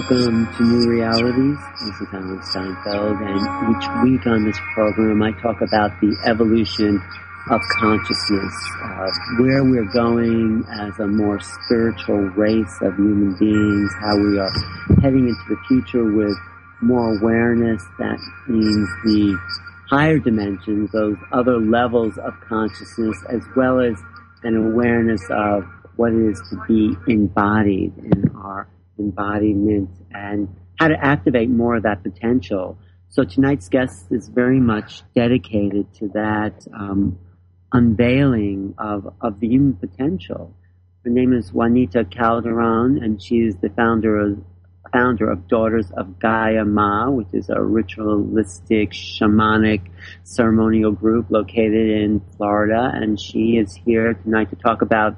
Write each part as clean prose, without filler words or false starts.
Welcome to New Realities. This is Alan Steinfeld, and each week on this program I talk about the evolution of consciousness, where we're going as a more spiritual race of human beings, how we are heading into the future with more awareness. That means the higher dimensions, those other levels of consciousness, as well as an awareness of what it is to be embodied in our embodiment and how to activate more of that potential. So tonight's guest is very much dedicated to that unveiling of the human potential. Her name is Juanita Calderon, and she is the founder of Daughters of Gaia Ma, which is a ritualistic, shamanic, ceremonial group located in Florida. And she is here tonight to talk about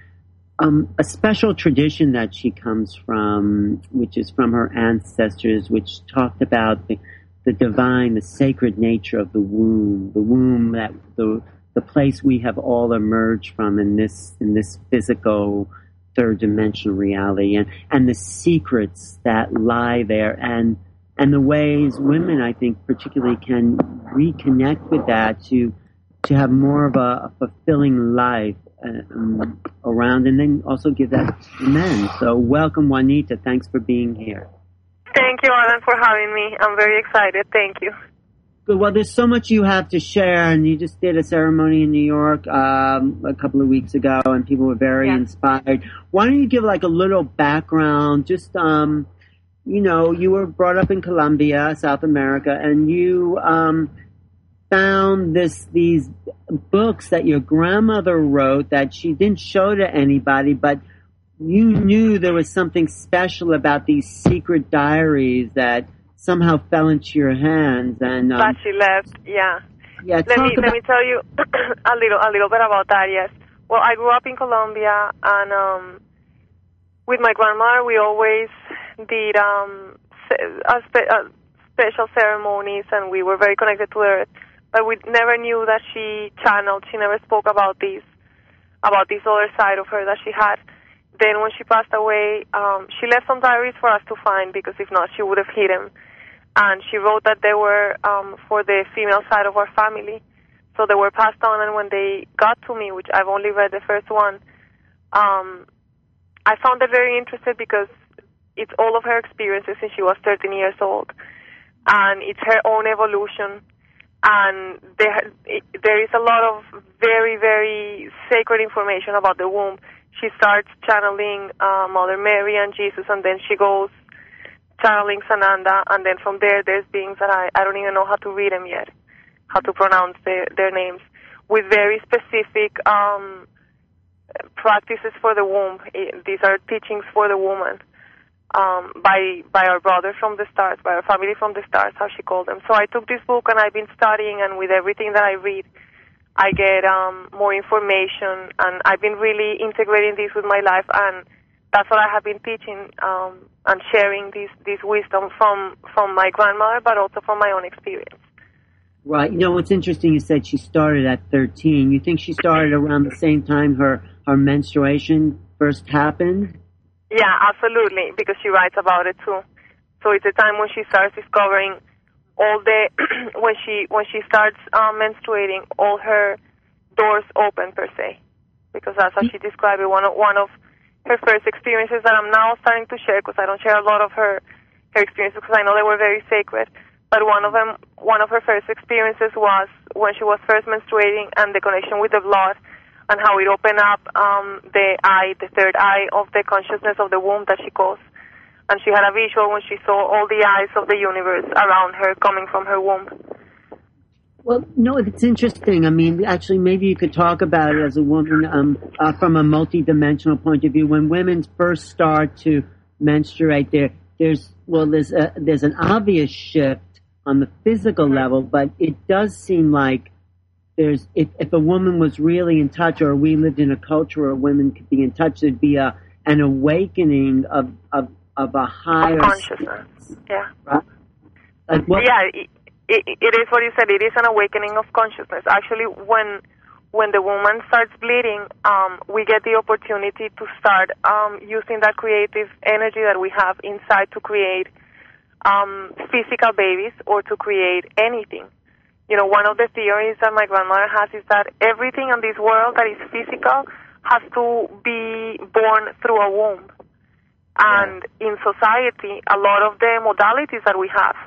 a special tradition that she comes from, which is from her ancestors, which talked about the divine, the sacred nature of the womb, that the place we have all emerged from in this physical third dimensional reality, and the secrets that lie there, and the ways women, I think, particularly can reconnect with that to have more of a fulfilling life around, and then also give that to men. So welcome, Juanita. Thanks for being here. Thank you, Alan, for having me. I'm very excited. Thank you. Good. Well, there's so much you have to share, and you just did a ceremony in New York a couple of weeks ago, and people were very inspired. Why don't you give like a little background? Just you were brought up in Colombia, South America, and you found these books that your grandmother wrote that she didn't show to anybody, but you knew there was something special about these secret diaries that somehow fell into your hands. And that she left, yeah. Let me tell you a little bit about that. Yes. Well, I grew up in Colombia, and with my grandmother, we always did special ceremonies, and we were very connected to her. But we never knew that she channeled. She never spoke about this other side of her that she had. Then when she passed away, she left some diaries for us to find, because if not, she would have hid them. And she wrote that they were for the female side of our family. So they were passed on, and when they got to me, which I've only read the first one, I found it very interesting because it's all of her experiences since she was 13 years old. And it's her own evolution. And there is a lot of very, very sacred information about the womb. She starts channeling Mother Mary and Jesus, and then she goes channeling Sananda, and then from there's beings that I don't even know how to read them yet, how to pronounce their names, with very specific practices for the womb. These are teachings for the woman. By our brother from the stars, by our family from the stars, how she called them. So I took this book, and I've been studying, and with everything that I read, I get more information, and I've been really integrating this with my life, and that's what I have been teaching and sharing this wisdom from my grandmother, but also from my own experience. Right. You know, what's interesting, you said she started at 13. You think she started around the same time her menstruation first happened? Yeah, absolutely, because she writes about it too. So it's a time when she starts discovering all the when she starts menstruating, all her doors open per se, because that's how she described it. One of her first experiences that I'm now starting to share, because I don't share a lot of her experiences because I know they were very sacred. But one of her first experiences was when she was first menstruating, and the connection with the blood, and how it opened up the third eye of the consciousness of the womb that she calls. And she had a visual when she saw all the eyes of the universe around her coming from her womb. Well, no, it's interesting. I mean, actually, maybe you could talk about it as a woman from a multidimensional point of view. When women first start to menstruate, there's an obvious shift on the physical level, but it does seem like if a woman was really in touch, or we lived in a culture where women could be in touch, there'd be an awakening of a higher consciousness. Yeah. Right? It is what you said. It is an awakening of consciousness. Actually, when when the woman starts bleeding, we get the opportunity to start using that creative energy that we have inside to create physical babies or to create anything. You know, one of the theories that my grandmother has is that everything in this world that is physical has to be born through a womb. And in society, a lot of the modalities that we have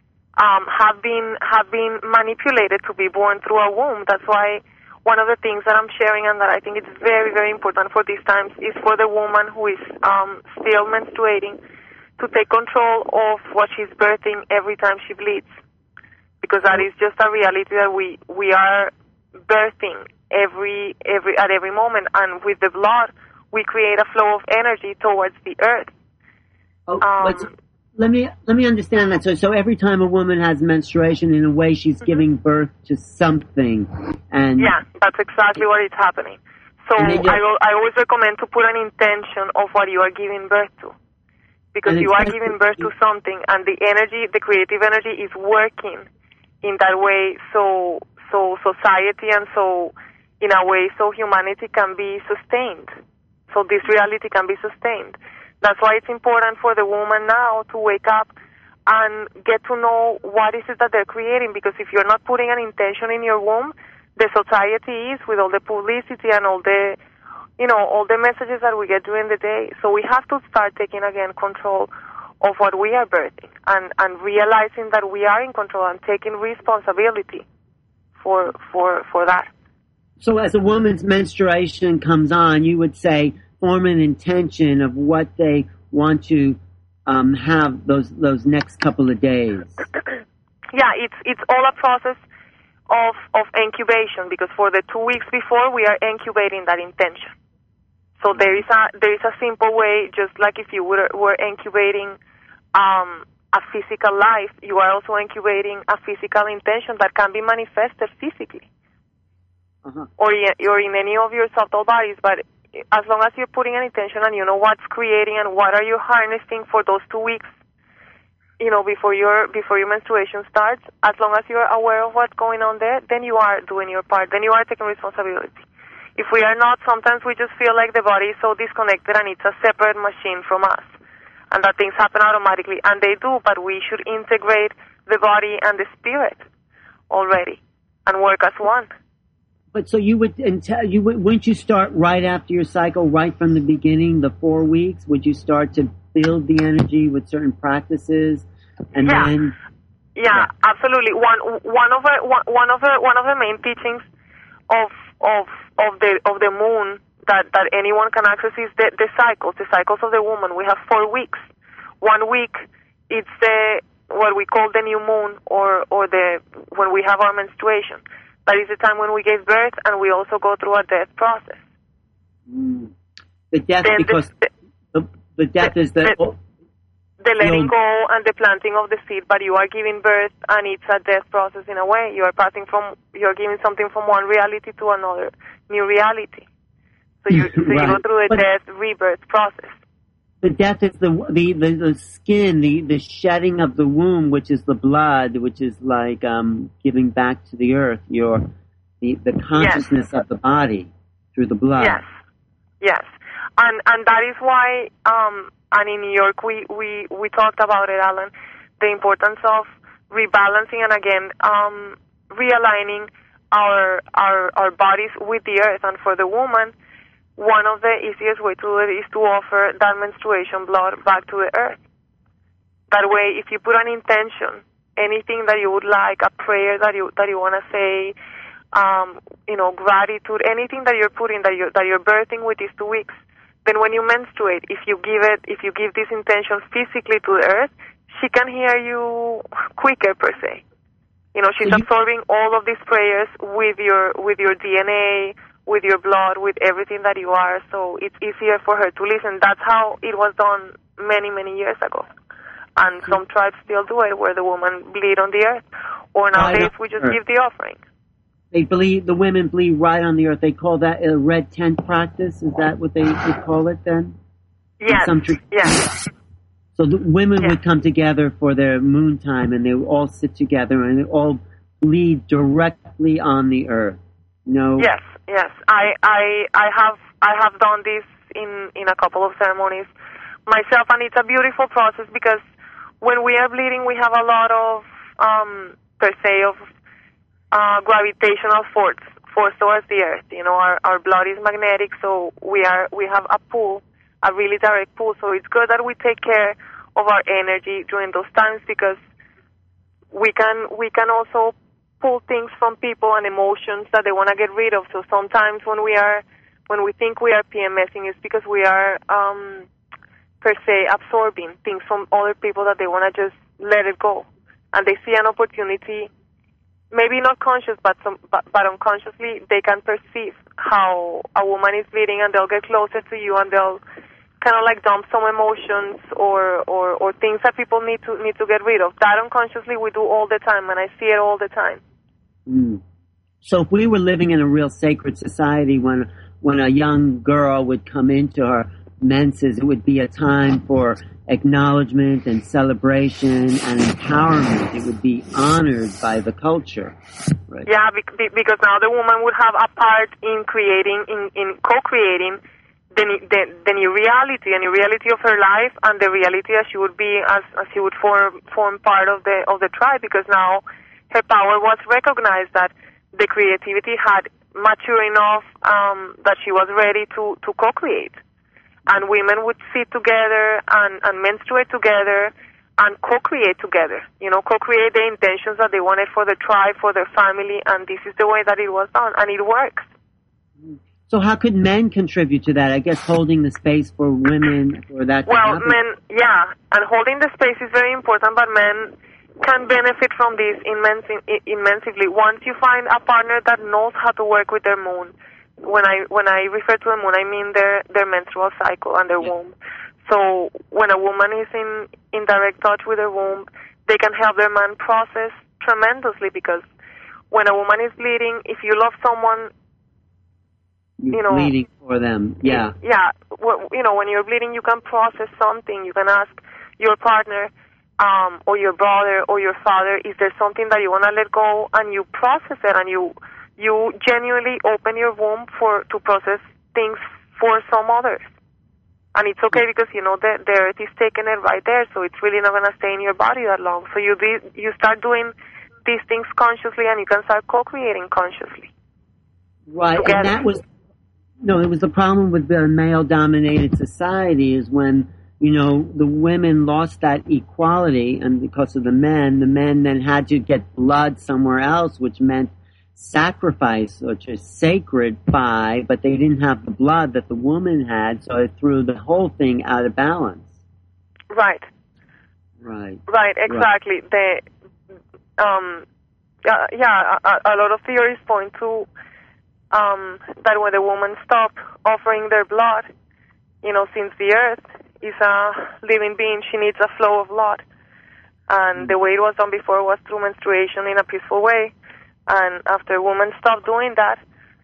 been manipulated to be born through a womb. That's why one of the things that I'm sharing and that I think is very, very important for these times is for the woman who is still menstruating to take control of what she's birthing every time she bleeds. Because that is just a reality that we are birthing at every moment, and with the blood we create a flow of energy towards the earth. Let me understand that. So every time a woman has menstruation, in a way, she's giving birth to something, and yeah, that's exactly what is happening. So I always recommend to put an intention of what you are giving birth to, because you are giving birth to something, and the energy, the creative energy, is working in that way. So society and so in a way, so humanity can be sustained. So this reality can be sustained. That's why it's important for the woman now to wake up and get to know what is it that they're creating, because if you're not putting an intention in your womb, the society is, with all the publicity and all the, all the messages that we get during the day. So we have to start taking again control of what we are birthing and realizing that we are in control and taking responsibility for that. So as a woman's menstruation comes on, you would say form an intention of what they want to have those next couple of days. Yeah, it's all a process of incubation, because for the 2 weeks before we are incubating that intention. So there is a simple way, just like if you were incubating a physical life, you are also incubating a physical intention that can be manifested physically. Or in any of your subtle bodies, but as long as you're putting an intention and you know what's creating and what are you harnessing for those 2 weeks, before your menstruation starts, as long as you're aware of what's going on there, then you are doing your part, then you are taking responsibility. If we are not, sometimes we just feel like the body is so disconnected and it's a separate machine from us, and that things happen automatically, and they do, but we should integrate the body and the spirit already and work as one. But so wouldn't you start right after your cycle, right from the beginning, the 4 weeks? Would you start to build the energy with certain practices, and then? Yeah, absolutely. One of the main teachings of the moon that anyone can access is the cycles of the woman. We have 4 weeks. 1 week, it's what we call the new moon, or when we have our menstruation. That is the time when we give birth, and we also go through a death process. The death, then because the death is the letting go and the planting of the seed, but you are giving birth, and it's a death process in a way. You are giving something from one reality to another new reality. So you go through the death rebirth process. The death is the skin, the shedding of the womb, which is the blood, which is like giving back to the earth the consciousness of the body through the blood. Yes, and that is why and in New York we talked about it, Alan, the importance of rebalancing and again realigning our bodies with the earth. And for the woman, one of the easiest way to do it is to offer that menstruation blood back to the earth. That way, if you put an intention, anything that you would like, a prayer that you want to say, gratitude, anything that you're putting, that you're birthing with these 2 weeks, then when you menstruate, if you give this intention physically to the earth, she can hear you quicker, per se. She's absorbing all of these prayers with your DNA, with your blood, with everything that you are, so it's easier for her to listen. That's how it was done many, many years ago. And some tribes still do it, where the woman bleed on the earth. Or nowadays, we just give the offering. The women bleed right on the earth. They call that a red tent practice. Is that what they call it then? Yes, yes. So the women would come together for their moon time, and they would all sit together, and they all bleed directly on the earth. No. Yes, yes. I have done this in a couple of ceremonies myself, and it's a beautiful process because when we are bleeding, we have a lot of per se of gravitational force towards the earth. You know, our blood is magnetic, so we have a pull, a really direct pull. So it's good that we take care of our energy during those times because we can also pull things from people and emotions that they want to get rid of. So sometimes when we think we are PMSing, it's because we are per se absorbing things from other people that they want to just let it go, and they see an opportunity. Maybe not conscious, but unconsciously, they can perceive how a woman is bleeding, and they'll get closer to you, and they'll kind of like dump some emotions or things that people need to get rid of. That unconsciously we do all the time, and I see it all the time. Mm. So if we were living in a real sacred society, when a young girl would come into her menses, it would be a time for acknowledgement and celebration and empowerment. It would be honored by the culture. Right? Yeah, because now the woman would have a part in creating, in co-creating the new reality, a new reality of her life, and the reality as she would be, as she would form part of the tribe. Because now her power was recognized, that the creativity had matured enough that she was ready to co-create. And women would sit together and menstruate together and co-create together. You know, co-create the intentions that they wanted for the tribe, for their family, and this is the way that it was done, and it works. So how could men contribute to that? I guess holding the space for women for that to happen. Men, yeah, and holding the space is very important, but men can benefit from this immensely. Once you find a partner that knows how to work with their moon, when I refer to the moon, I mean their menstrual cycle and their womb. So when a woman is in direct touch with her womb, they can help their man process tremendously, because when a woman is bleeding, if you love someone, you know, bleeding for them, yeah. Yeah, you know, when you're bleeding, you can process something. You can ask your partner or your brother or your father, is there something that you want to let go, and you process it, and you genuinely open your womb to process things for some others. And it's okay, because, you know, the earth is taking it right there, so it's really not going to stay in your body that long. So you start doing these things consciously, and you can start co-creating consciously. Right, together. And that was, it was the problem with the male-dominated society, is when, you know, the women lost that equality, and because of the men then had to get blood somewhere else, which meant sacrifice, which is sacred but they didn't have the blood that the woman had, so it threw the whole thing out of balance. Right, exactly. Right. A lot of theories point to that when the woman stopped offering their blood, you know, since the earth is a living being, she needs a flow of blood, and the way it was done before was through menstruation in a peaceful way. And after women stopped doing that,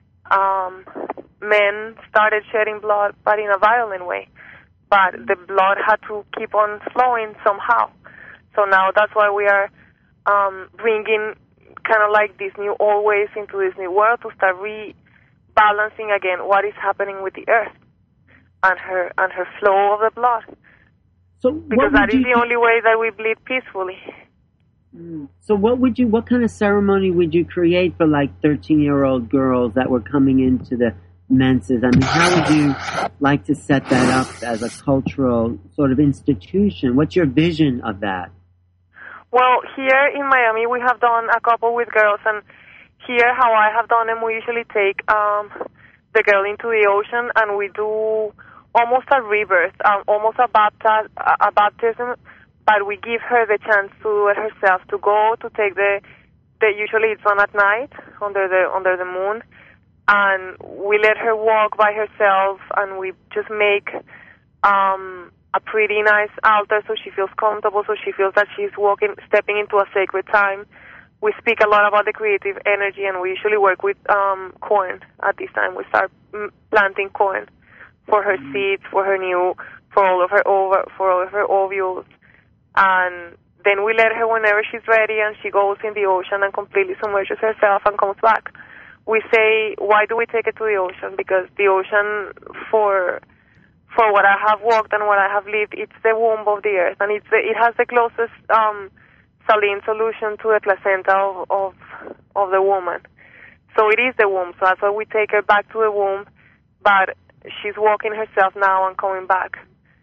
men started shedding blood, but in a violent way. But the blood had to keep on flowing somehow. So now that's why we are bringing kind of like these new old ways into this new world, to start rebalancing again what is happening with the earth and her flow of the blood. So because that is the only way that we bleed peacefully. So what kind of ceremony would you create for like 13-year-old girls that were coming into the menses? I mean, how would you like to set that up as a cultural sort of institution? What's your vision of that? Well, here in Miami, we have done a couple with girls, and here how I have done them, we usually take the girl into the ocean, and we do almost a rebirth, almost a baptism. But we give her the chance to do it herself, to go to take the usually it's on at night under the moon, and we let her walk by herself, and we just make a pretty nice altar so she feels comfortable, so she feels that she's stepping into a sacred time. We speak a lot about the creative energy, and we usually work with corn at this time. We start planting corn for her seeds, for all of her ovules. And then we let her whenever she's ready, and she goes in the ocean and completely submerges herself and comes back. we say, why do we take it to the ocean? Because the ocean, for what I have walked and what I have lived, it's the womb of the earth, and it has the closest saline solution to the placenta of the woman. So it is the womb. So that's why we take her back to the womb, but she's walking herself now and coming back.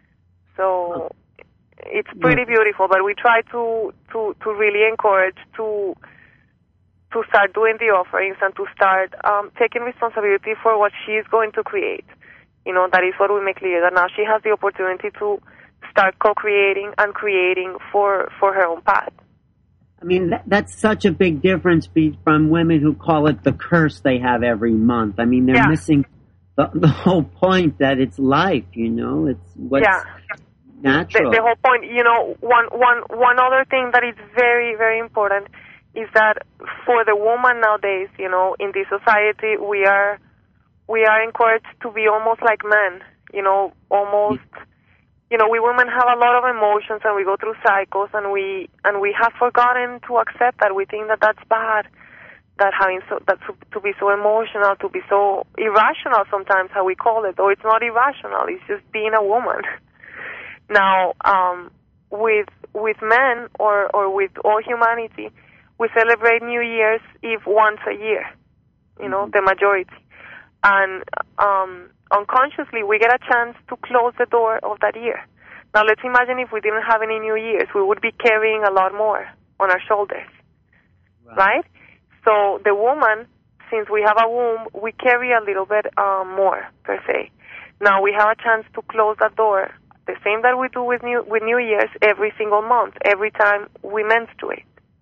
So it's pretty beautiful, but we try to really encourage to start doing the offerings and to start taking responsibility for what she is going to create. You know, that is what we make clear, that now she has the opportunity to start co-creating and creating for her own path. I mean, that's such a big difference from women who call it the curse they have every month. I mean, they're missing the whole point that it's life, you know, it's what's natural. The whole point, you know, one other thing that is very, very important is that for the woman nowadays, you know, in this society, we are encouraged to be almost like men, you know, almost, you know, we women have a lot of emotions and we go through cycles and we have forgotten to accept that. We think that that's bad, that to be so emotional, to be so irrational sometimes, how we call it, or it's not irrational, it's just being a woman. Now, with men or with all humanity, we celebrate New Year's Eve once a year, you know, the majority. And unconsciously, we get a chance to close the door of that year. Now, let's imagine if we didn't have any New Year's, we would be carrying a lot more on our shoulders, right? So the woman, since we have a womb, we carry a little bit more, per se. Now, we have a chance to close that door, the same that we do with New Year's, every single month, every time we menstruate.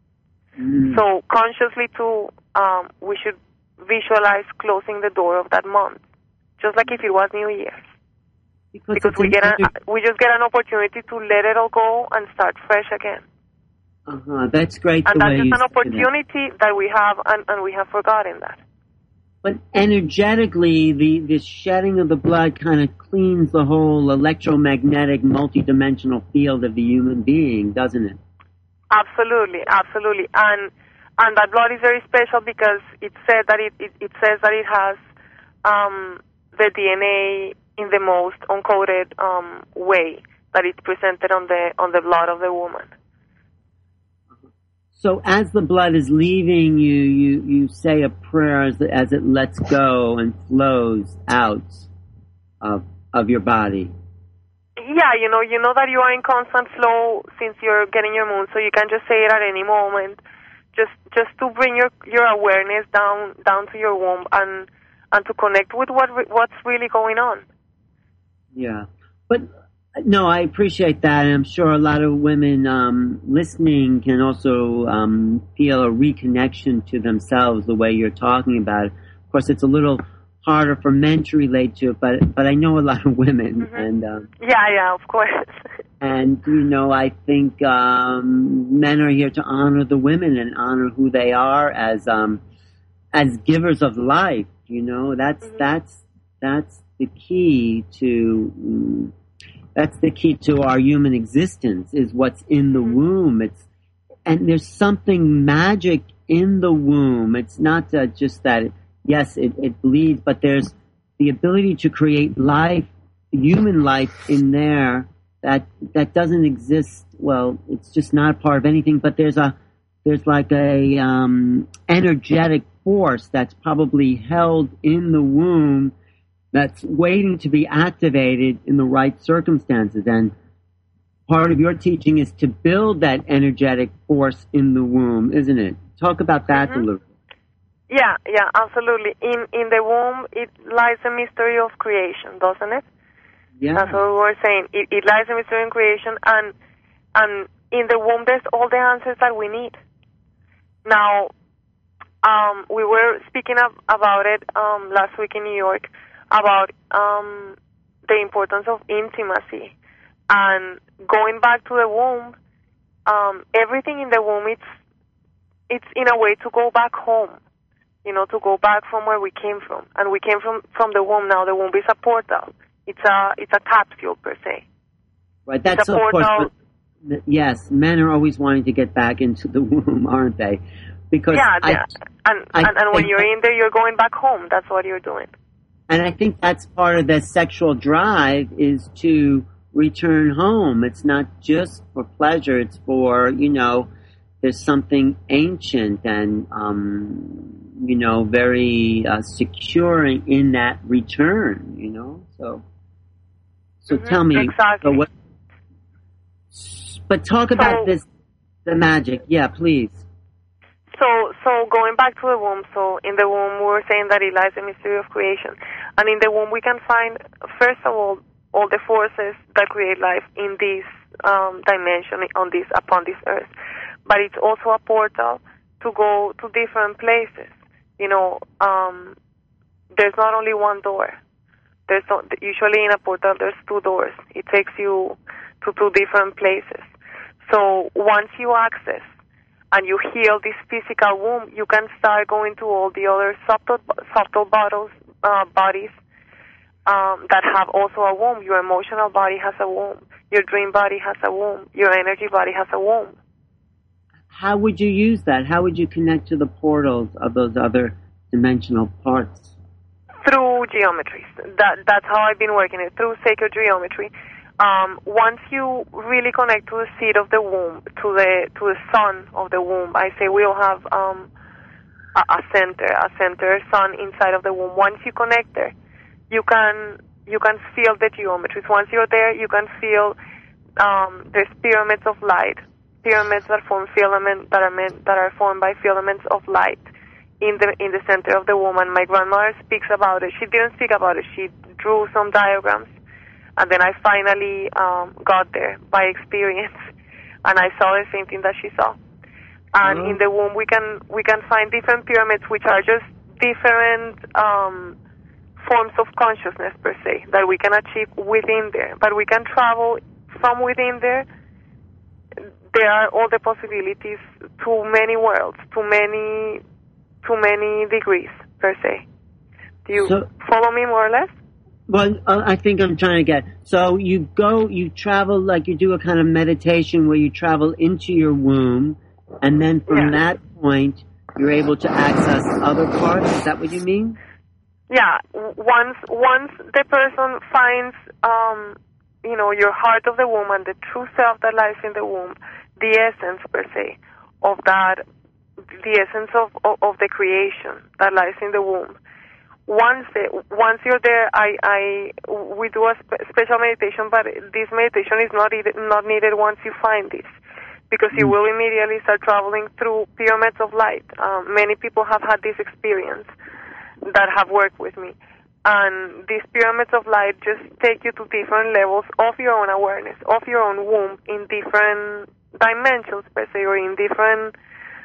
So consciously, too, we should visualize closing the door of that month, just like if it was New Year's. Because we just get an opportunity to let it all go and start fresh again. That's great. And that's just an opportunity that we have, and we have forgotten that. But energetically, the shedding of the blood kind of cleans the whole electromagnetic, multidimensional field of the human being, doesn't it? Absolutely, absolutely. And that blood is very special because it says that it has the DNA in the most uncoded way, that it's presented on the blood of the woman. So as the blood is leaving you say a prayer as it lets go and flows out of your body. Yeah, you know that you are in constant flow since you're getting your moon, so you can just say it at any moment, just to bring your awareness down to your womb and to connect with what's really going on. Yeah, but no, I appreciate that, and I'm sure a lot of women listening can also feel a reconnection to themselves the way you're talking about it. Of course, it's a little harder for men to relate to it, but I know a lot of women, and yeah, of course. And I think men are here to honor the women and honor who they are as givers of life. That's the key to. That's the key to our human existence, is what's in the womb. And there's something magic in the womb. It's not just that, yes, it bleeds, but there's the ability to create life, human life in there that doesn't exist. Well, it's just not a part of anything, but there's like a energetic force that's probably held in the womb that's waiting to be activated in the right circumstances. And part of your teaching is to build that energetic force in the womb, isn't it? Talk about that a little. Yeah, absolutely. In the womb, it lies the mystery of creation, doesn't it? Yeah. That's what we were saying. It lies the mystery of creation, and in the womb, there's all the answers that we need. Now, we were speaking about it last week in New York, about the importance of intimacy, and going back to the womb. Everything in the womb, it's in a way to go back home, to go back from where we came from, and we came from the womb. Now the womb is a portal. It's a capsule per se. Right. That's of course. Yes, men are always wanting to get back into the womb, aren't they? Because and when you're in there, you're going back home. That's what you're doing. And I think that's part of the sexual drive is to return home. It's not just for pleasure. It's for, there's something ancient and, very secure in that return, So tell me. Exactly. But talk about the magic. Yeah, please. So going back to the womb, so in the womb we were saying that it lies the mystery of creation. And in the womb we can find, first of all the forces that create life in this dimension, upon this earth. But it's also a portal to go to different places. There's not only one door. Usually in a portal there's two doors. It takes you to two different places. So once you access and you heal this physical womb, you can start going to all the other subtle bodies that have also a womb. Your emotional body has a womb. Your dream body has a womb. Your energy body has a womb. How would you use that? How would you connect to the portals of those other dimensional parts? Through geometries. That's how I've been working it, through sacred geometry. Once you really connect to the seed of the womb, to the sun of the womb, I say we'll have a center sun inside of the womb. Once you connect there, you can feel the geometries. Once you're there, you can feel there's pyramids of light, pyramids that form filament that are formed by filaments of light in the center of the womb. And my grandmother speaks about it. She didn't speak about it. She drew some diagrams. And then I finally got there by experience, and I saw the same thing that she saw. And in the womb, we can find different pyramids, which are just different forms of consciousness per se that we can achieve within there. But we can travel from within there. There are all the possibilities to many worlds, to many degrees per se. Do you follow me more or less? Well, I think I'm trying to get. So you travel, like you do a kind of meditation where you travel into your womb, and then from that point, you're able to access other parts. Is that what you mean? Yeah. Once the person finds, your heart of the womb and the true self that lies in the womb, the essence per se of that, the essence of the creation that lies in the womb. Once you're there, we do a special meditation, but this meditation is not needed once you find this, because you will immediately start traveling through pyramids of light. Many people have had this experience that have worked with me, and these pyramids of light just take you to different levels of your own awareness, of your own womb, in different dimensions per se, or in different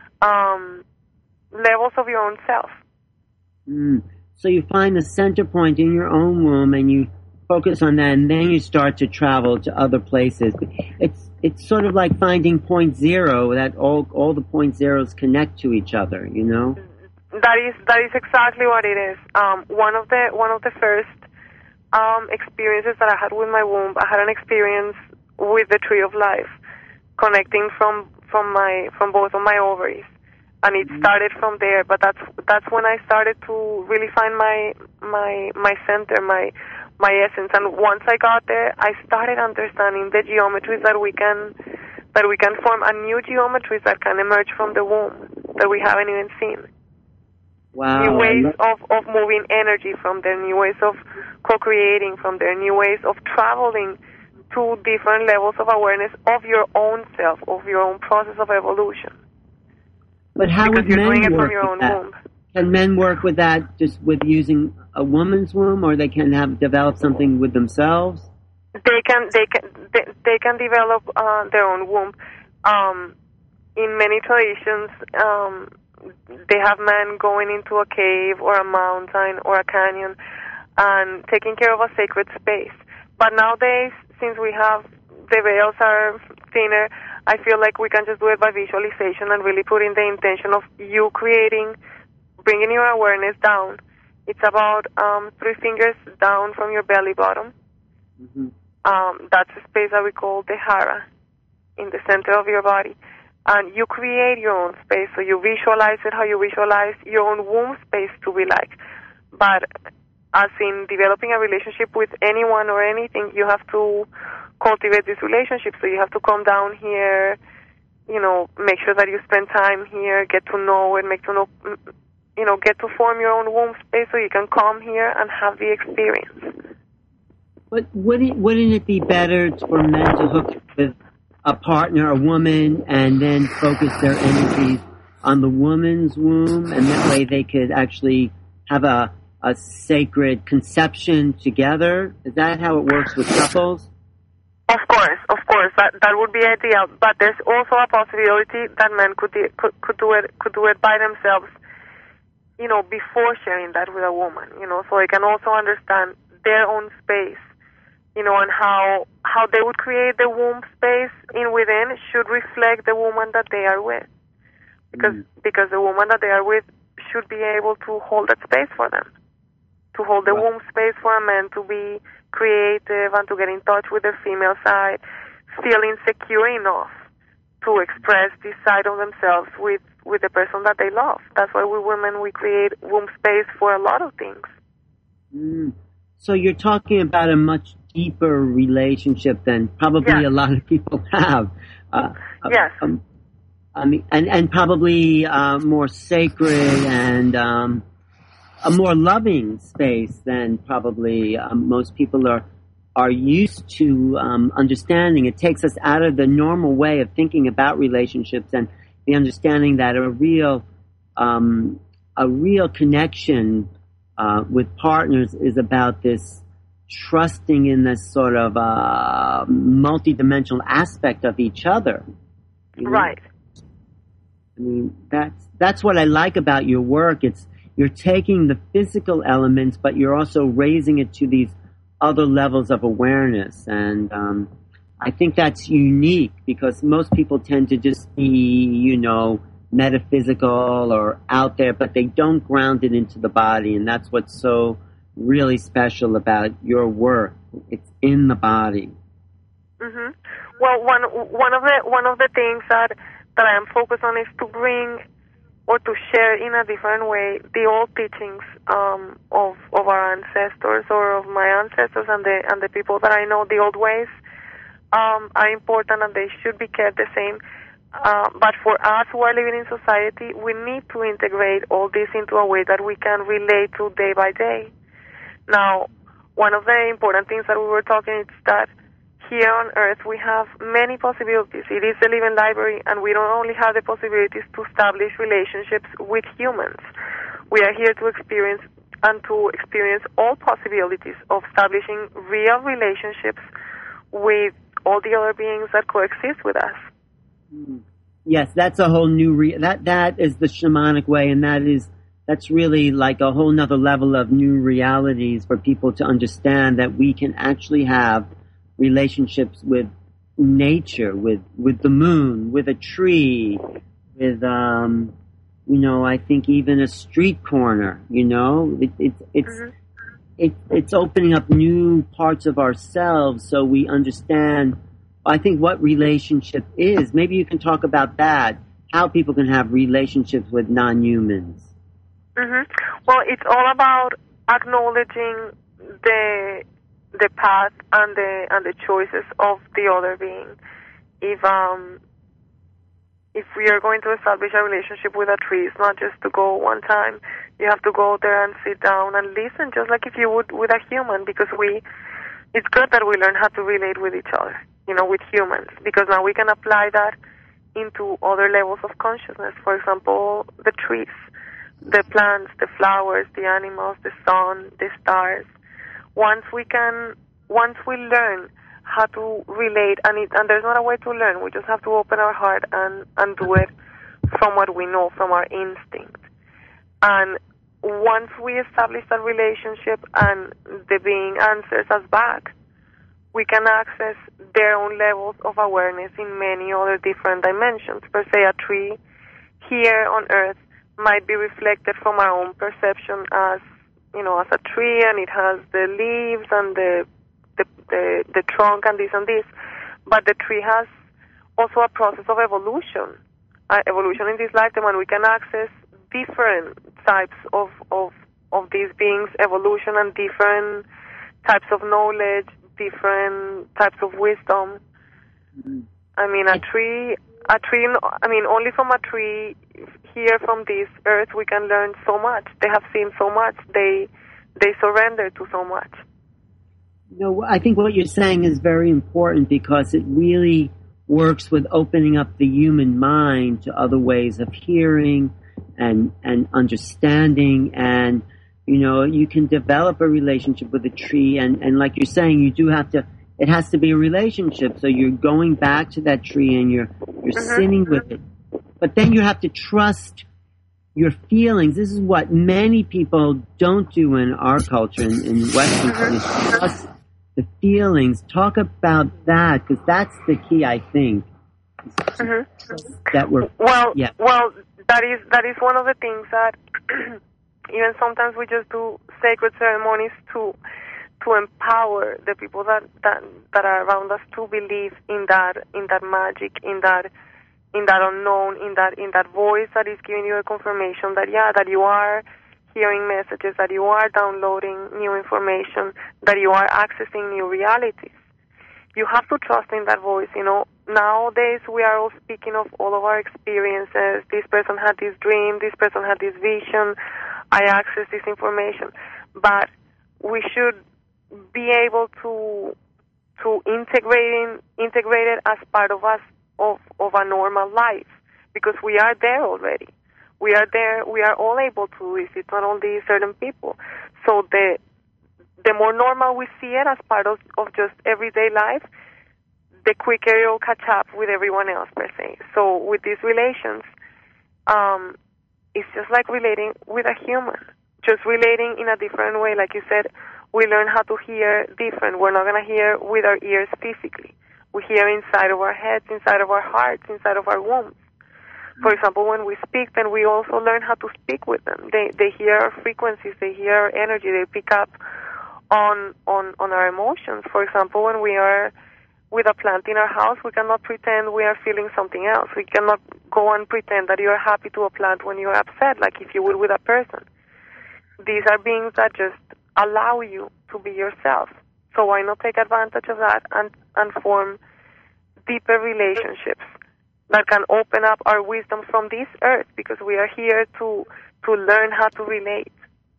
levels of your own self. So you find the center point in your own womb, and you focus on that, and then you start to travel to other places. It's sort of like finding point zero, that all the point zeros connect to each other. That is exactly what it is. One of the first experiences that I had with my womb, I had an experience with the tree of life, connecting from both of my ovaries. And it started from there, but that's when I started to really find my center, my essence. And once I got there, I started understanding the geometries that we can form, and new geometries that can emerge from the womb that we haven't even seen. Wow! New ways of moving energy from there, new ways of co-creating from there, new ways of traveling to different levels of awareness of your own self, of your own process of evolution. But how would men work with that? Womb. Can men work with that just with using a woman's womb, or they can develop something with themselves? They can develop their own womb. In many traditions, they have men going into a cave or a mountain or a canyon and taking care of a sacred space. But nowadays, since the veils are thinner, I feel like we can just do it by visualization and really put in the intention of you creating, bringing your awareness down. It's about 3 fingers down from your belly bottom. That's a space that we call the hara, in the center of your body. And you create your own space, so you visualize it how you visualize your own womb space to be like. But as in developing a relationship with anyone or anything, you have to cultivate this relationship. So you have to come down here, make sure that you spend time here, get to know and get to form your own womb space so you can come here and have the experience. But wouldn't it be better for men to hook with a partner, a woman, and then focus their energies on the woman's womb, and that way they could actually have a sacred conception together? Is that how it works with couples? Of course, that would be ideal. But there's also a possibility that men could do it by themselves, before sharing that with a woman. So they can also understand their own space. And how they would create the womb space in within should reflect the woman that they are with. Because the woman that they are with should be able to hold that space for them. To hold the womb space for a man to be creative and to get in touch with their female side, feeling secure enough to express this side of themselves with the person that they love. That's why we women, we create womb space for a lot of things. So you're talking about a much deeper relationship than probably a lot of people have. Yes. And probably more sacred and a more loving space than probably most people are used to understanding. It takes us out of the normal way of thinking about relationships and the understanding that a real connection with partners is about this trusting in this sort of multidimensional aspect of each other. Right. I mean, that's what I like about your work. You're taking the physical elements, but you're also raising it to these other levels of awareness. And I think that's unique because most people tend to just be, metaphysical or out there, but they don't ground it into the body. And that's what's so really special about your work. It's in the body. Mm-hmm. Well, one of the things that I am focused on is to bring or to share in a different way the old teachings of our ancestors or of my ancestors and the people that I know. The old ways are important and they should be kept the same. But for us who are living in society, we need to integrate all this into a way that we can relate to day by day. Now, one of the important things that we were talking is that here on Earth we have many possibilities. It is the living library, and we don't only have the possibilities to establish relationships with humans. We are here to experience all possibilities of establishing real relationships with all the other beings that coexist with us. Yes, that's a whole new that is the shamanic way, and that's really like a whole nother level of new realities for people to understand that we can actually have relationships with nature, with the moon, with a tree, with I think even a street corner. It's opening up new parts of ourselves so we understand. I think what relationship is. Maybe you can talk about that. How people can have relationships with non-humans. Mm-hmm. Well, it's all about acknowledging the path and the choices of the other being. If we are going to establish a relationship with a tree, it's not just to go one time. You have to go there and sit down and listen, just like if you would with a human, because it's good that we learn how to relate with each other, with humans, because now we can apply that into other levels of consciousness. For example, the trees, the plants, the flowers, the animals, the sun, the stars. Once we learn how to relate, and there's not a way to learn, we just have to open our heart and do it from what we know, from our instinct. And once we establish that relationship and the being answers us back, we can access their own levels of awareness in many other different dimensions. Per se, a tree here on Earth might be reflected from our own perception as a tree, and it has the leaves and the trunk and this and this. But the tree has also a process of evolution evolution in this lifetime, and we can access different types of these beings' evolution and different types of knowledge, different types of wisdom. Mm-hmm. I mean, a tree, only from a tree here from this earth we can learn so much. They have seen so much. They surrender to so much. No, I think what you're saying is very important because it really works with opening up the human mind to other ways of hearing and understanding, and you can develop a relationship with a tree, and like you're saying, it has to be a relationship. So you're going back to that tree and you're sitting with it. But then you have to trust your feelings. This is what many people don't do in our culture, in Western culture, trust the feelings. Talk about that, because that's the key, I think. That well, that is one of the things that even sometimes we just do sacred ceremonies to empower the people that are around us to believe in that magic, in that unknown, in that voice that is giving you a confirmation that you are hearing messages, that you are downloading new information, that you are accessing new realities. You have to trust in that voice. Nowadays we are all speaking of all of our experiences. This person had this dream, this person had this vision, I accessed this information. But we should be able to integrate it as part of us, of a normal life, because we are there already. We are there. We are all able to do this. It's not only certain people. So the more normal we see it as part of just everyday life, the quicker it will catch up with everyone else, per se. So with these relations, it's just like relating with a human, just relating in a different way. Like you said, we learn how to hear different. We're not going to hear with our ears physically. We hear inside of our heads, inside of our hearts, inside of our wombs. For example, when we speak, then we also learn how to speak with them. They hear our frequencies, they hear our energy, they pick up on our emotions. For example, when we are with a plant in our house, we cannot pretend we are feeling something else. We cannot go and pretend that you are happy to a plant when you are upset, like if you would with a person. These are beings that just allow you to be yourself. So why not take advantage of that and form deeper relationships that can open up our wisdom from this earth, because we are here to learn how to relate.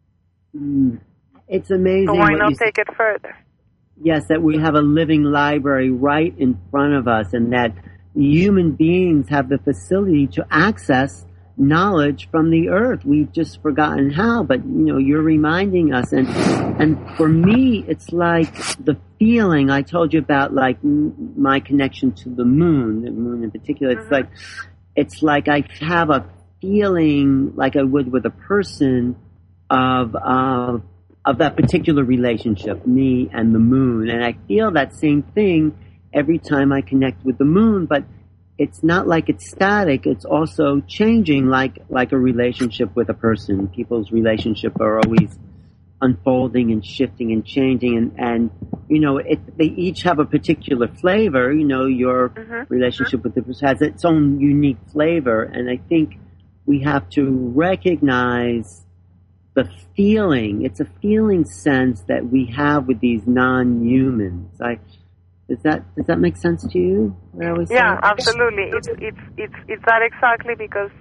It's amazing. So why not take it further? Yes, that we have a living library right in front of us, and that human beings have the facility to access knowledge from the earth. We've just forgotten how, but you're reminding us, and for me it's like the feeling I told you about, like my connection to the moon in particular. It's like I have a feeling like I would with a person of that particular relationship, me and the moon, and I feel that same thing every time I connect with the moon, but it's not like it's static. It's also changing, like a relationship with a person. People's relationship are always unfolding and shifting and changing, and they each have a particular flavor. Your relationship with the person has its own unique flavor, and I think we have to recognize the feeling. It's a feeling sense that we have with these non-humans. Does that make sense to you? Yeah, absolutely. It's that exactly, because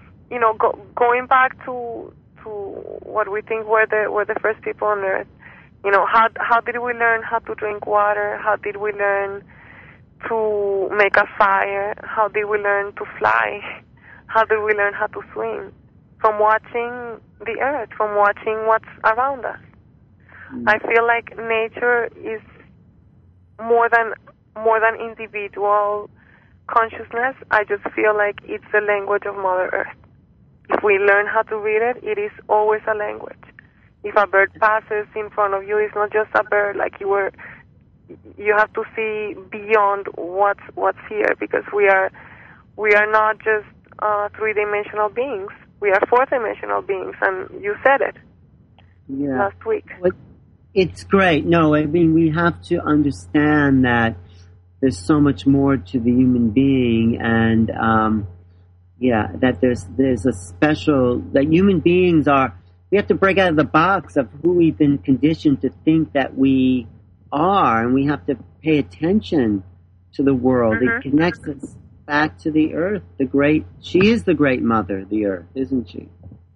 going back to what we think were the first people on Earth. How did we learn how to drink water? How did we learn to make a fire? How did we learn to fly? How did we learn how to swim? From watching the Earth, from watching what's around us. I feel like nature is more than individual consciousness. I just feel like it's the language of Mother Earth. If we learn how to read it, it is always a language. If a bird passes in front of you, it's not just a bird. Like you have to see beyond what's here, because we are not just three-dimensional beings. We are four-dimensional beings, and you said it last week. It's great. No, I mean, we have to understand that there's so much more to the human being, and Yeah, that there's a special, that human beings are, we have to break out of the box of who we've been conditioned to think that we are, and we have to pay attention to the world. Mm-hmm. It connects us back to the earth. She is the great mother, the earth, isn't she?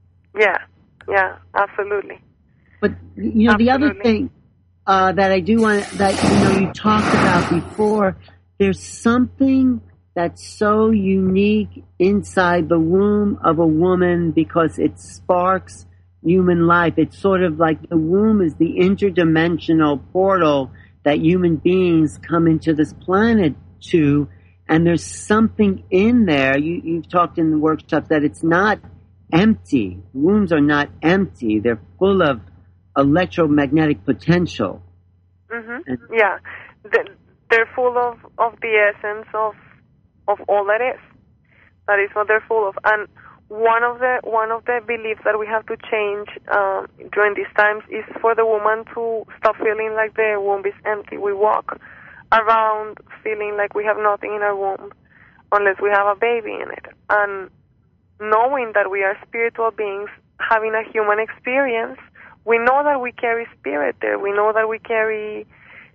Yeah, absolutely. But, you know, Absolutely. the other thing that I do want, that, you know, you talked about before, there's something that's so unique inside the womb of a woman because it sparks human life. It's sort of like the womb is the interdimensional portal that human beings come into this planet to, and there's something in there. You've talked in the workshops that it's not empty. Wombs are not empty. They're full of electromagnetic potential. Mm-hmm. Yeah, they're full of the essence of all that is. That is what they're full of. And one of the beliefs that we have to change during these times is for the woman to stop feeling like the womb is empty. We walk around feeling like we have nothing in our womb unless we have a baby in it. And knowing that we are spiritual beings having a human experience, we know that we carry spirit there. We know that we carry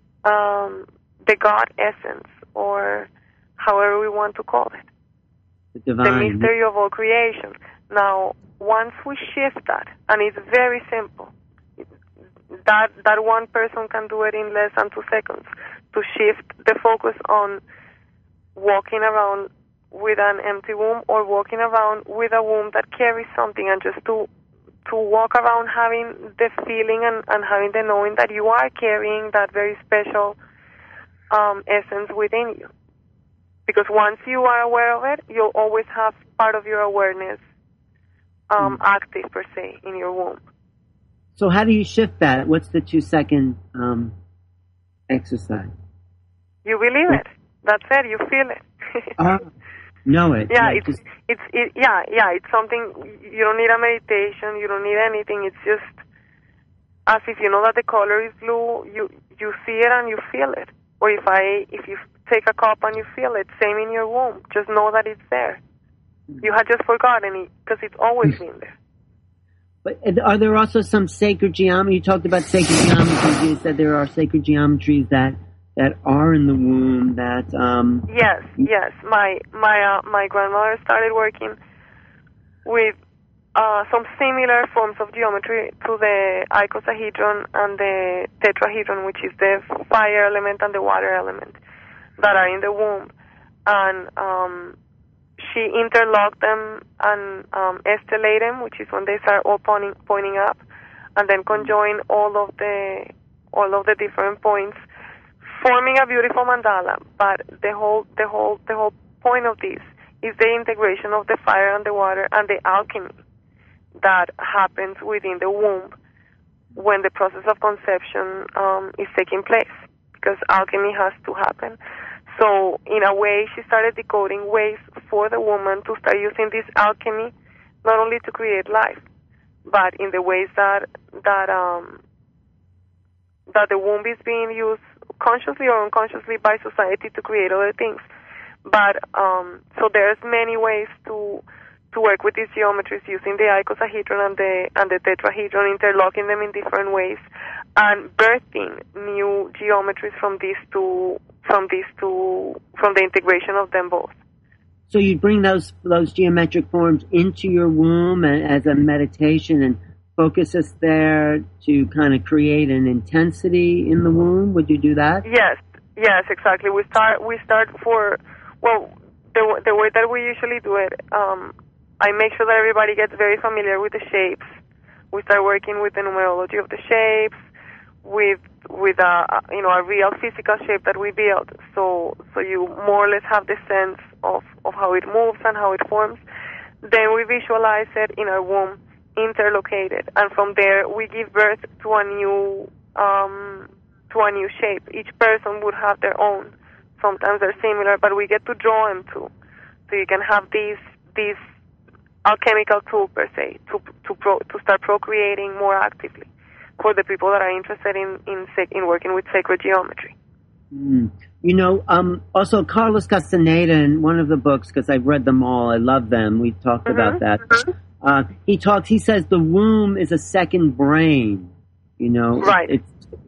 the God essence, or however we want to call it. The mystery of all creation. Now, once we shift that, and it's very simple, that one person can do it in less than 2 seconds, to shift the focus on walking around with an empty womb or walking around with a womb that carries something, and just to walk around having the feeling and having the knowing that you are carrying that very special essence within you. Because once you are aware of it, you'll always have part of your awareness active, per se, in your womb. So how do you shift that? What's the 2-second exercise? You believe it. That's it. You feel it. Know it. Yeah, it's something. You don't need a meditation. You don't need anything. It's just as if you know that the color is blue. You see it and you feel it. Or if you take a cup and you feel it, same in your womb. Just know that it's there. You had just forgotten it because it's always been there. But are there also some sacred geometry? You talked about sacred geometries. You said there are sacred geometries that are in the womb. That yes. My grandmother started working with some similar forms of geometry to the icosahedron and the tetrahedron, which is the fire element and the water element that are in the womb. And she interlocked them and estellated them, which is when they start all pointing up, and then conjoin all of the different points, forming a beautiful mandala. But the whole point of this is the integration of the fire and the water and the alchemy that happens within the womb when the process of conception is taking place, because alchemy has to happen. So in a way, she started decoding ways for the woman to start using this alchemy, not only to create life, but in the ways that the womb is being used consciously or unconsciously by society to create other things. But so there's many ways to work with these geometries using the icosahedron and the tetrahedron, interlocking them in different ways, and birthing new geometries from the integration of them both. So you bring those geometric forms into your womb as a meditation and focus us there to kind of create an intensity in the womb. Would you do that? Yes, exactly. We start for, well, the way that we usually do it. I make sure that everybody gets very familiar with the shapes. We start working with the numerology of the shapes, with a real physical shape that we build. So you more or less have the sense of how it moves and how it forms. Then we visualize it in our womb, interlocated, and from there we give birth to a new shape. Each person would have their own. Sometimes they're similar, but we get to draw them too. So you can have these alchemical tool, per se, to start procreating more actively for the people that are interested in working with sacred geometry. Also Carlos Castaneda in one of the books, because I've read them all, I love them. We talked about that. He says the womb is a second brain, Right.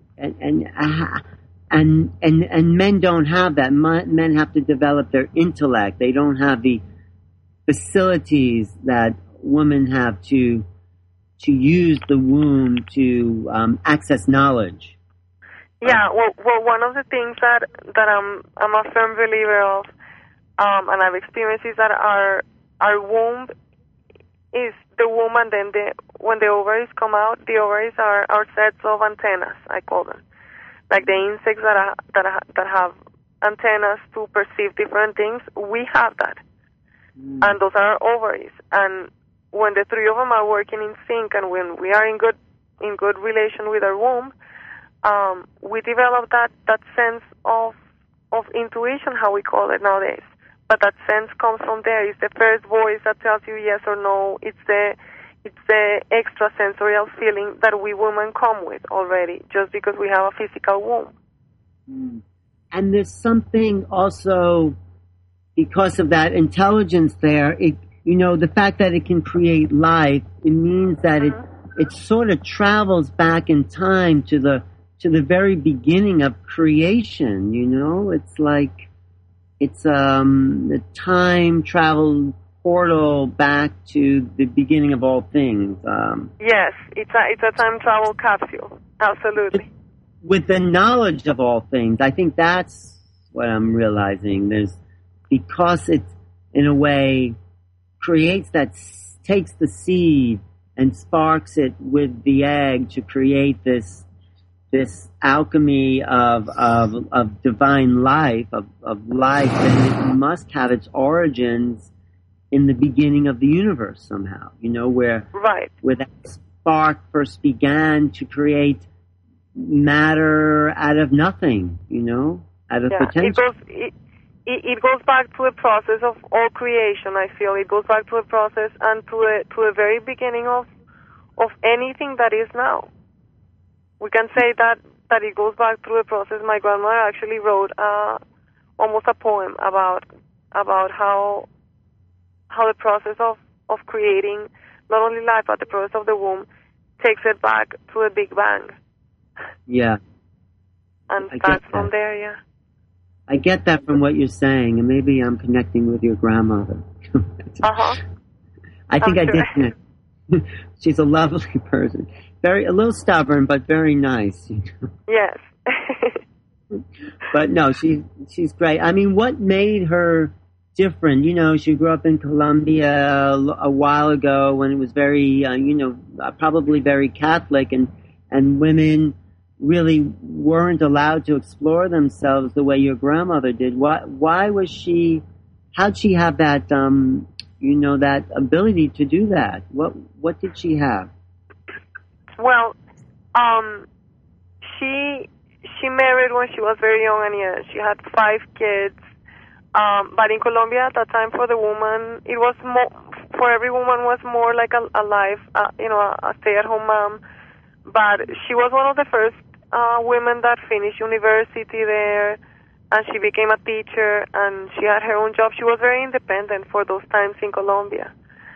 And men don't have that. Men have to develop their intellect. They don't have the facilities that women have to use the womb to access knowledge. Yeah, well, one of the things that I'm a firm believer of, and I've experienced, is that our womb is the womb, and then when the ovaries come out, the ovaries are our sets of antennas, I call them, like the insects that have antennas to perceive different things. We have that, and those are our ovaries. And when the three of them are working in sync, and when we are in good relation with our womb, we develop that sense of intuition, how we call it nowadays. But that sense comes from there. It's the first voice that tells you yes or no. It's the extrasensorial feeling that we women come with already, just because we have a physical womb. And there's something also, because of that intelligence there, the fact that it can create life, it means that it sort of travels back in time to the very beginning of creation. It's like it's a time travel portal back to the beginning of all things. Yes, it's a time travel capsule. Absolutely. With the knowledge of all things, I think that's what I'm realizing. Because it, in a way, takes the seed and sparks it with the egg to create this alchemy of divine life, of life, and it must have its origins in the beginning of the universe somehow, where that spark first began to create matter out of nothing, out of potential. It goes back to the process of all creation, I feel. It goes back to the process and to the very beginning of anything that is now. We can say that it goes back through the process. My grandmother actually wrote almost a poem about how the process of creating not only life but the process of the womb takes it back to the Big Bang. Yeah. And starts from there, yeah. I get that from what you're saying, and maybe I'm connecting with your grandmother. I think I did connect. She's a lovely person. A little stubborn, but very nice. Yes. But no, she's great. I mean, what made her different? She grew up in Colombia a while ago when it was very, probably very Catholic, and women really weren't allowed to explore themselves the way your grandmother did. Why was she? How'd she have that? That ability to do that. What did she have? Well, she married when she was very young, and she had 5 kids. But in Colombia at that time, for the woman, it was for every woman was more like a life, a stay-at-home mom. But she was one of the first women that finished university there, and she became a teacher, and she had her own job. She was very independent for those times in Colombia.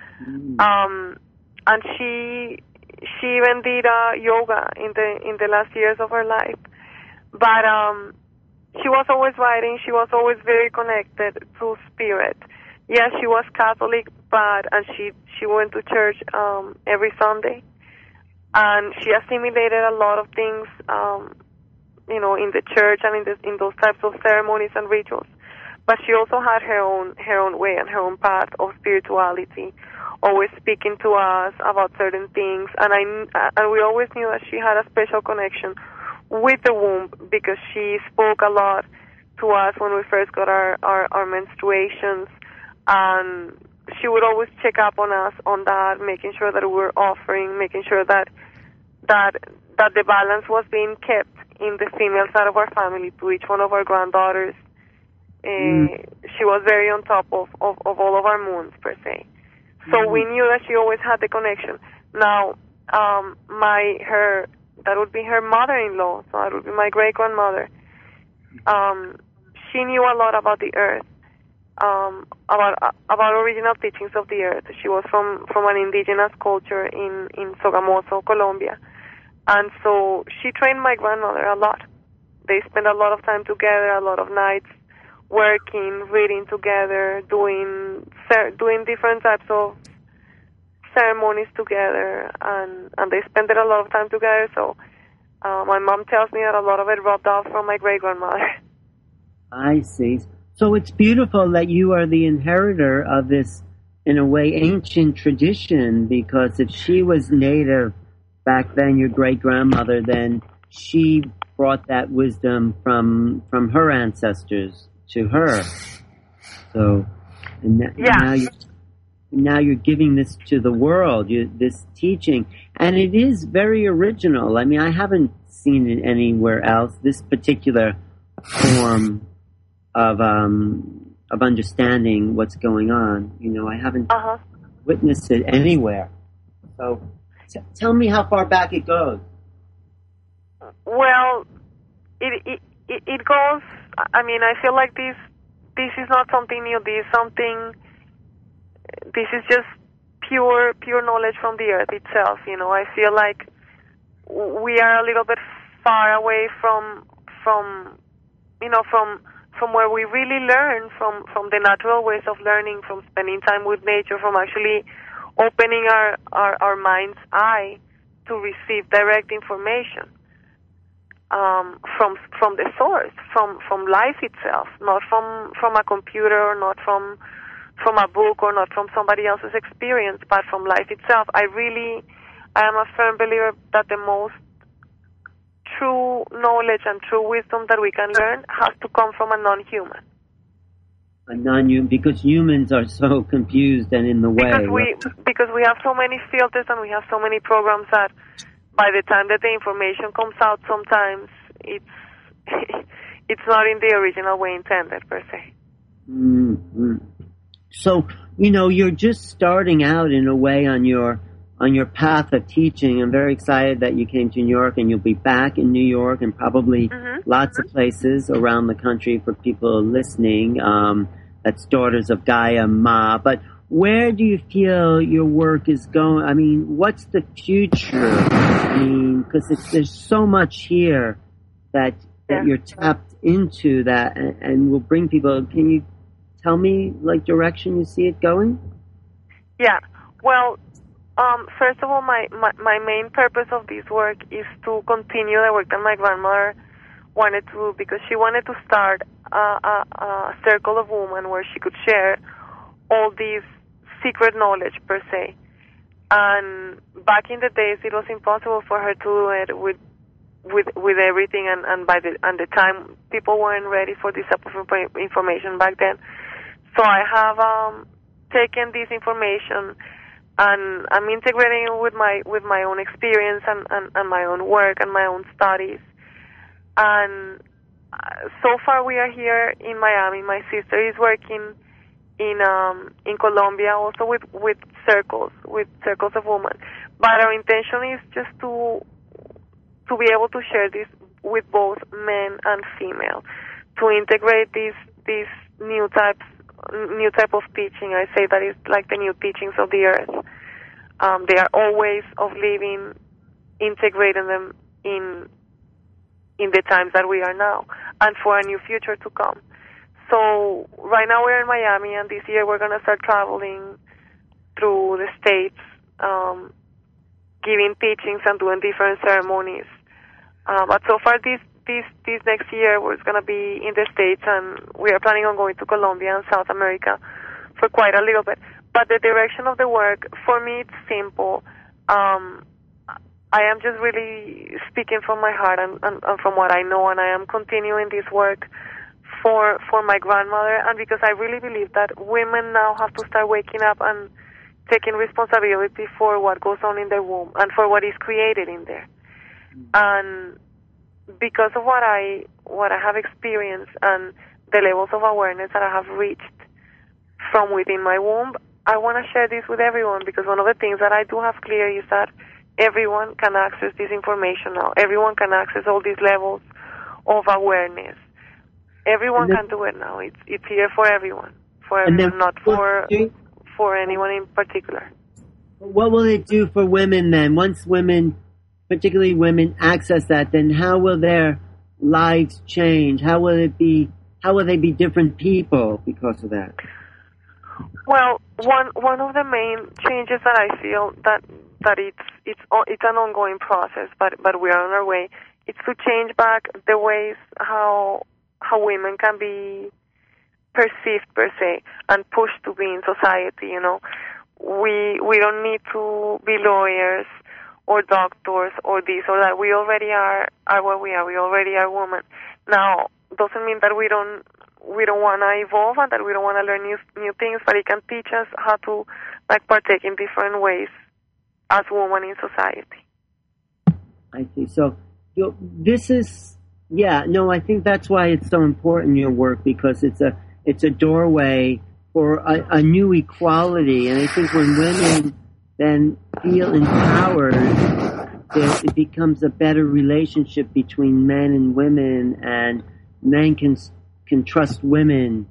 And she even did yoga in the last years of her life. But she was always writing. She was always very connected to spirit. Yes, she was Catholic, and she went to church every Sunday. And she assimilated a lot of things, in the church and in those types of ceremonies and rituals. But she also had her own way and her own path of spirituality, always speaking to us about certain things. And we always knew that she had a special connection with the womb, because she spoke a lot to us when we first got our menstruations, and she would always check up on us on that, making sure that we were offering, making sure that the balance was being kept in the female side of our family to each one of our granddaughters. She was very on top of all of our moons, per se. So we knew that she always had the connection. Now, that would be her mother-in-law, so that would be my great-grandmother. she knew a lot about the earth, about original teachings of the earth. She was from an indigenous culture in Sogamoso, Colombia, and so she trained my grandmother a lot. They spent a lot of time together, a lot of nights working, reading together, doing different types of ceremonies together, and they spent a lot of time together. So my mom tells me that a lot of it rubbed off from my great grandmother. I see. So it's beautiful that you are the inheritor of this, in a way, ancient tradition, because if she was native back then, your great grandmother, then she brought that wisdom from her ancestors to her. So, now you're giving this to the world, this teaching, and it is very original. I mean, I haven't seen it anywhere else. This particular form of understanding what's going on. You know, I haven't witnessed it anywhere. So, tell me how far back it goes. Well, it goes. I mean, I feel like this is not something new. This is just pure knowledge from the earth itself. You know, I feel like we are a little bit far away from where we really learn, from the natural ways of learning, from spending time with nature, from actually opening our mind's eye to receive direct information from the source, from life itself, not from a computer, or not from a book, or not from somebody else's experience, but from life itself. I am a firm believer that the most true knowledge and true wisdom that we can learn has to come from a non-human. A non-human, because humans are so confused and in the way. Because we have so many filters and we have so many programs that by the time that the information comes out, sometimes it's not in the original way intended, per se. Mm-hmm. So, you know, you're just starting out in a way on your path of teaching. I'm very excited that you came to New York, and you'll be back in New York and probably lots of places around the country for people listening. That's Daughters of Gaia Ma. But where do you feel your work is going? I mean, what's the future? I mean, because there's so much here that you're tapped into that and will bring people. Can you tell me, like, direction you see it going? Yeah. Well, first of all, my main purpose of this work is to continue the work that my grandmother wanted to do, because she wanted to start a circle of women where she could share all these secret knowledge, per se. And back in the days, it was impossible for her to do it with everything, and the time, people weren't ready for this type of information back then. So I have taken this information, and I'm integrating it with my own experience and my own work and my own studies. And so far, we are here in Miami. My sister is working in Colombia, also with circles of women. But our intention is just to be able to share this with both men and female, to integrate these new type of teaching. I say that it's like the new teachings of the earth. They are all ways of living, integrating them in the times that we are now, and for a new future to come. So right now we're in Miami, and this year we're going to start traveling through the States, giving teachings and doing different ceremonies. But so far this next year we're going to be in the States, and we are planning on going to Colombia and South America for quite a little bit. But the direction of the work, for me, it's simple. I am just really speaking from my heart and from what I know, and I am continuing this work for my grandmother, and because I really believe that women now have to start waking up and taking responsibility for what goes on in their womb and for what is created in there. And because of what I have experienced and the levels of awareness that I have reached from within my womb, I want to share this with everyone, because one of the things that I do have clear is that everyone can access this information now. Everyone can access all these levels of awareness. Everyone can do it now. It's here for everyone, not for anyone in particular. What will it do for women then? Once women, particularly women, access that, then how will their lives change? How will they be different people because of that? Well, one of the main changes that I feel that it's an ongoing process, but we are on our way. It's to change back the ways how women can be perceived per se and pushed to be in society. You know, we don't need to be lawyers or doctors or this or that. We already are what we are. We already are women. Now, doesn't mean that we don't want to evolve and that we don't want to learn new things, but it can teach us how to partake in different ways as women in society. I see. So this is, I think that's why it's so important, your work, because it's a doorway for a new equality. And I think when women then feel empowered, it becomes a better relationship between men and women, and men can trust women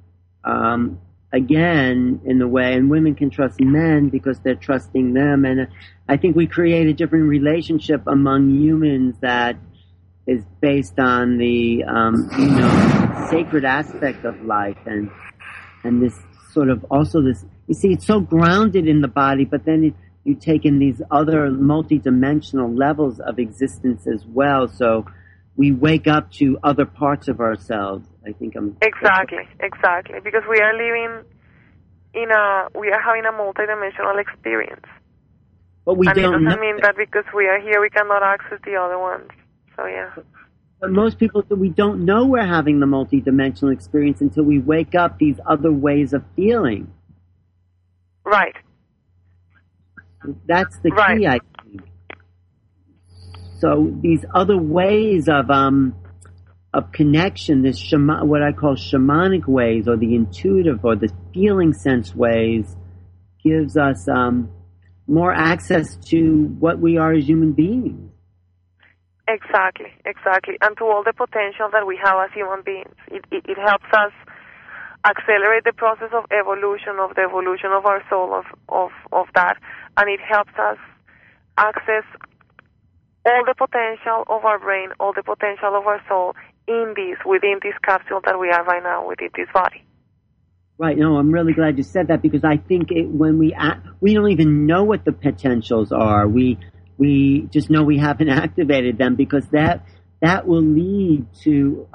again in a way, and women can trust men because they're trusting them. And I think we create a different relationship among humans that is based on the sacred aspect of life, and this sort of also this. You see, it's so grounded in the body, but then you take in these other multidimensional levels of existence as well. So we wake up to other parts of ourselves. I think exactly, because we are living we are having a multidimensional experience. But it doesn't mean that because we are here we cannot access the other ones. So yeah. But most people, we don't know we're having the multidimensional experience until we wake up these other ways of feeling. Right. That's the key, I think. So these other ways of connection, this what I call shamanic ways, or the intuitive or the feeling sense ways, gives us more access to what we are as human beings. Exactly, and to all the potential that we have as human beings. It helps us accelerate the process of evolution, of the evolution of our soul, of that, and it helps us access all the potential of our brain, all the potential of our soul within this capsule that we are right now, within this body. Right. No, I'm really glad you said that, because I think when we don't even know what the potentials are. We just know we haven't activated them, because that will lead to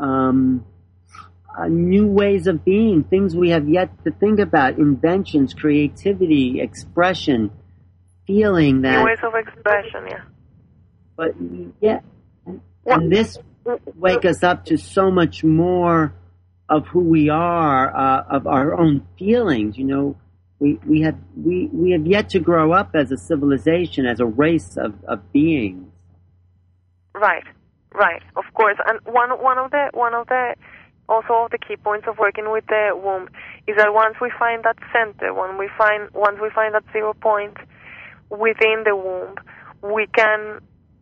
new ways of being, things we have yet to think about, inventions, creativity, expression, feeling that. New ways of expression, yeah. But and this wake us up to so much more of who we are, of our own feelings. You know, we have yet to grow up as a civilization, as a race of beings. Right, of course. And one of the also of the key points of working with the womb is that once we find that center, once we find that 0 point within the womb, we can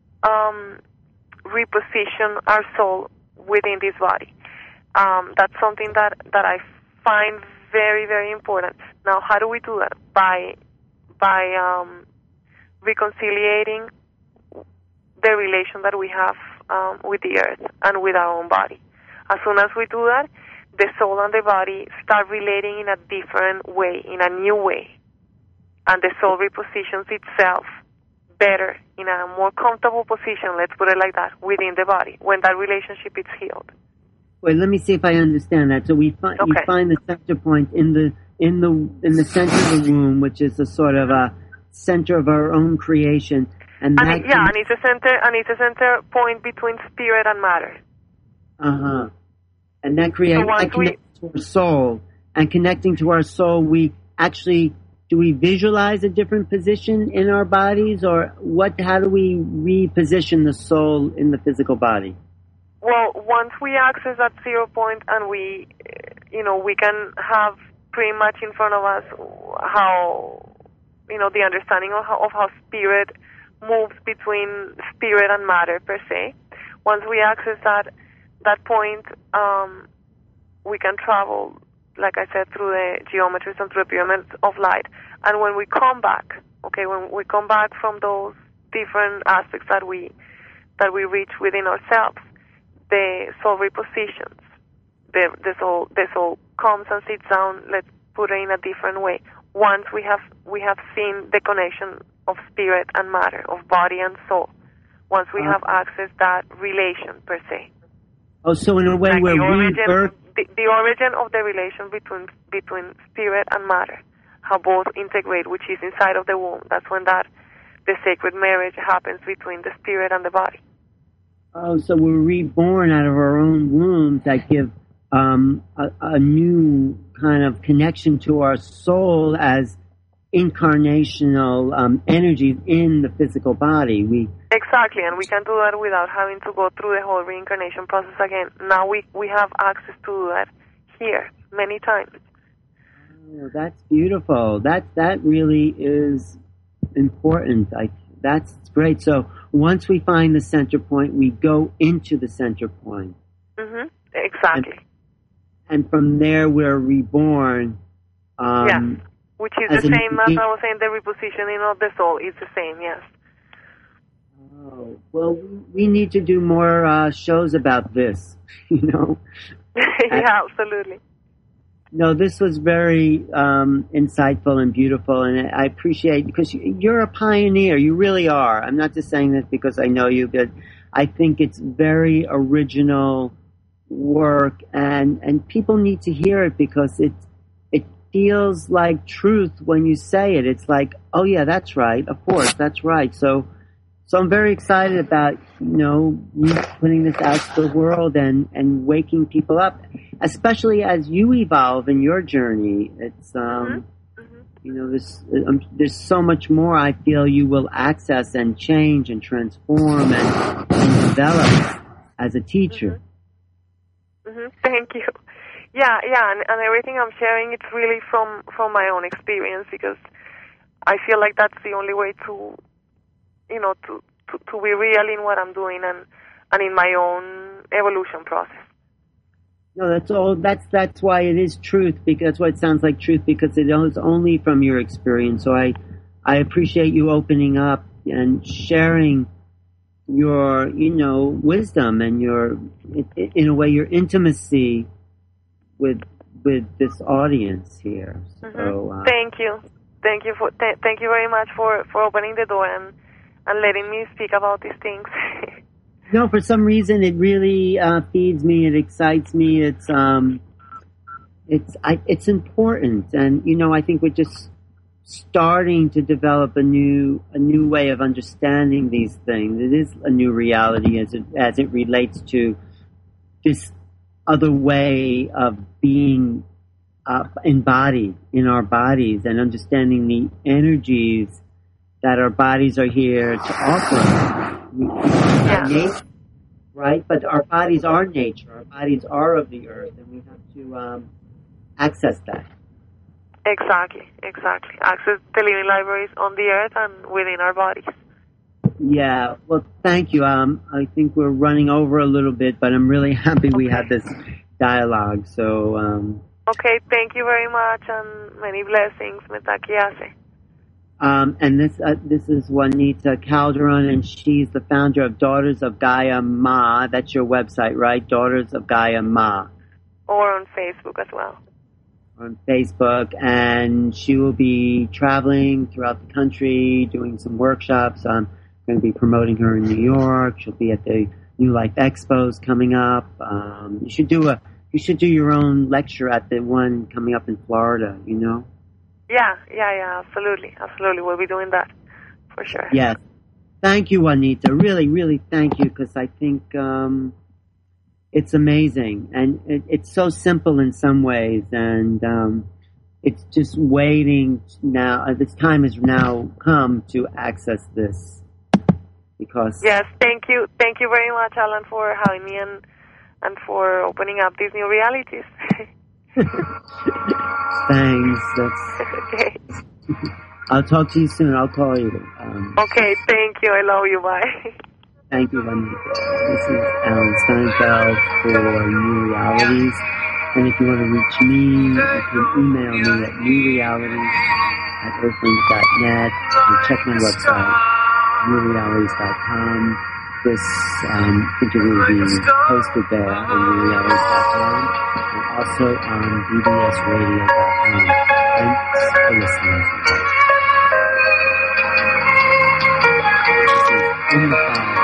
reposition our soul within this body. That's something that I find very, very important. Now, how do we do that? By reconciliating the relation that we have with the earth and with our own body. As soon as we do that, the soul and the body start relating in a different way, in a new way. And the soul repositions itself better, in a more comfortable position, let's put it like that, within the body, when that relationship is healed. Wait, let me see if I understand that. So you find the center point in the center of the womb, which is a sort of a center of our own creation, and it's a center point between spirit and matter. And that creates to our soul, and connecting to our soul, we actually. Do we visualize a different position in our bodies, or how do we reposition the soul in the physical body? Well, once we access that 0 point, and we can have pretty much in front of us how, the understanding of how spirit moves between spirit and matter per se. Once we access that point, we can travel, like I said, through the geometries and through the pyramids of light. And when we come back, when we come back from those different aspects that we reach within ourselves, the soul repositions. The soul comes and sits down. Let's put it in a different way. Once we have seen the connection of spirit and matter, of body and soul. Once we have accessed that relation per se. Oh, so in a way, like we're the origin of the relation between spirit and matter, how both integrate, which is inside of the womb. That's when the sacred marriage happens between the spirit and the body. Oh, so we're reborn out of our own wombs that give a new kind of connection to our soul as incarnational energy in the physical body. Exactly, and we can do that without having to go through the whole reincarnation process again. Now we have access to do that here many times. Oh, that's beautiful. That really is important. That's great. So once we find the center point, we go into the center point. Mm-hmm. Exactly. And from there, we're reborn. Which is the same as I was saying, the repositioning of the soul is the same, yes. Oh, well, we need to do more shows about this, Yeah, absolutely. No, this was very insightful and beautiful, and I appreciate, because you're a pioneer. You really are. I'm not just saying this because I know you, but I think it's very original work, and people need to hear it because it feels like truth when you say it. It's like, oh yeah, that's right. Of course, that's right. So I'm very excited about, you putting this out to the world and waking people up, especially as you evolve in your journey. It's, there's so much more I feel you will access and change and transform and develop as a teacher. Thank you. Yeah, and everything I'm sharing, it's really from my own experience, because I feel like that's the only way to be real in what I'm doing and in my own evolution process. No, that's all. That's why it is truth, because that's why it sounds like truth, because it is only from your experience. So I appreciate you opening up and sharing your, wisdom and in a way, your intimacy with this audience here. So thank you very much for opening the door and letting me speak about these things. No, for some reason it really feeds me. It excites me. It's important, and I think we're just starting to develop a new way of understanding these things. It is a new reality as it relates to this other way of being embodied in our bodies and understanding the energies that our bodies are here to offer. Nature, right? But our bodies are nature. Our bodies are of the earth, and we have to access that. Exactly. Access the living libraries on the earth and within our bodies. Yeah, well, thank you. I think we're running over a little bit, but I'm really happy we had this dialogue. So. Okay, thank you very much, and many blessings. Metakiase. And this is Juanita Calderon, and she's the founder of Daughters of Gaia Ma. That's your website, right? Daughters of Gaia Ma. Or on Facebook as well. On Facebook, and she will be traveling throughout the country, doing some workshops. I'm going to be promoting her in New York. She'll be at the New Life Expos coming up. You should do your own lecture at the one coming up in Florida. Yeah, absolutely. We'll be doing that for sure. Yes. Thank you, Juanita. Really, really thank you, because I think it's amazing, and it's so simple in some ways, and it's just waiting now. This time has now come to access this, because... Yes, thank you very much, Alan, for having me and for opening up these new realities. Thanks. Okay. I'll talk to you soon. I'll call you. Okay, thank you. I love you. Bye. Thank you, Juanita. This is Alan Steinfeld for New Realities. And if you want to reach me, you can email me at newrealities@earthlink.net and check my website, newrealities.com. This interview will be posted there on newrealities.com and also on bbsradio.com. Thanks for listening. This is In the Fire.